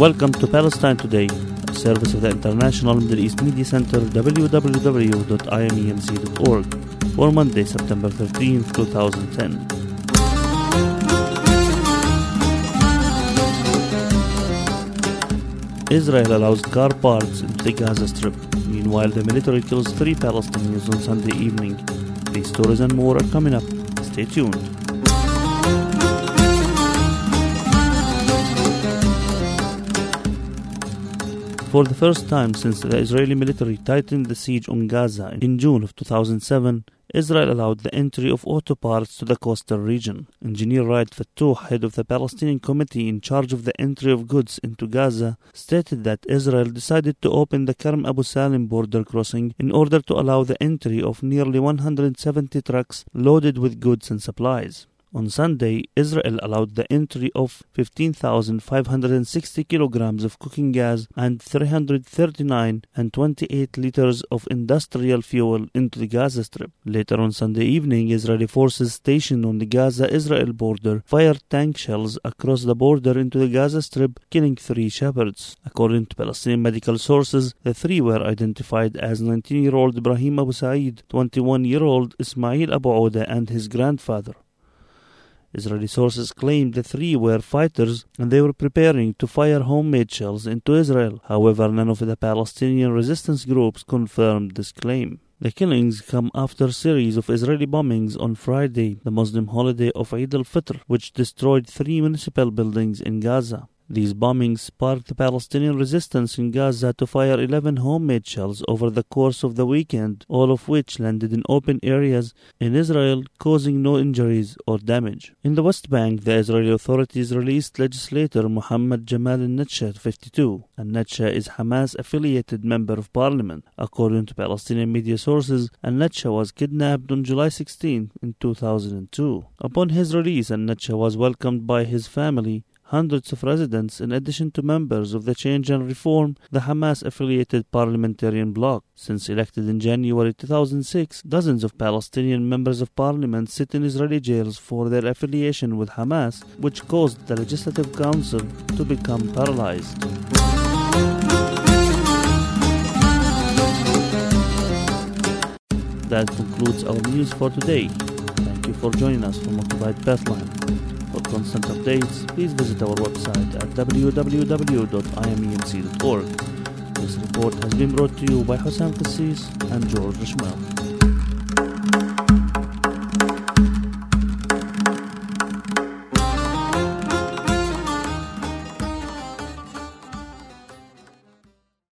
Welcome to Palestine Today, a service of the International Middle East Media Center, www.imemc.org, for Monday, September 13th, 2010. Israel allows car parts into the Gaza Strip. Meanwhile, the military kills 3 Palestinians on Sunday evening. These stories and more are coming up. Stay tuned. For the first time since the Israeli military tightened the siege on Gaza in June of 2007, Israel allowed the entry of auto parts to the coastal region. Engineer Raed Fattouh, head of the Palestinian committee in charge of the entry of goods into Gaza, stated that Israel decided to open the Karm Abu Salim border crossing in order to allow the entry of nearly 170 trucks loaded with goods and supplies. On Sunday, Israel allowed the entry of 15,560 kilograms of cooking gas and 339 and 28 liters of industrial fuel into the Gaza Strip. Later on Sunday evening, Israeli forces stationed on the Gaza-Israel border fired tank shells across the border into the Gaza Strip, killing 3 shepherds. According to Palestinian medical sources, the 3 were identified as 19-year-old Ibrahim Abu Said, 21-year-old Ismail Abu Ouda, and his grandfather. Israeli sources claimed the 3 were fighters and they were preparing to fire homemade shells into Israel. However, none of the Palestinian resistance groups confirmed this claim. The killings come after a series of Israeli bombings on Friday, the Muslim holiday of Eid al-Fitr, which destroyed 3 municipal buildings in Gaza. These bombings sparked the Palestinian resistance in Gaza to fire 11 homemade shells over the course of the weekend, all of which landed in open areas in Israel, causing no injuries or damage. In the West Bank, the Israeli authorities released legislator Muhammad Jamal al-Natsha, 52. Al-Natsha is Hamas-affiliated member of parliament. According to Palestinian media sources, Al-Natsha was kidnapped on July 16 in 2002. Upon his release, Al-Natsha was welcomed by his family, hundreds of residents, in addition to members of the Change and Reform, the Hamas-affiliated parliamentarian bloc. Since elected in January 2006, dozens of Palestinian members of parliament sit in Israeli jails for their affiliation with Hamas, which caused the Legislative Council to become paralyzed. That concludes our news for today. Thank you for joining us from Occupied Bethlehem. For constant updates, please visit our website at www.imemc.org. This report has been brought to you by Hossein Qassis and George Rishmal.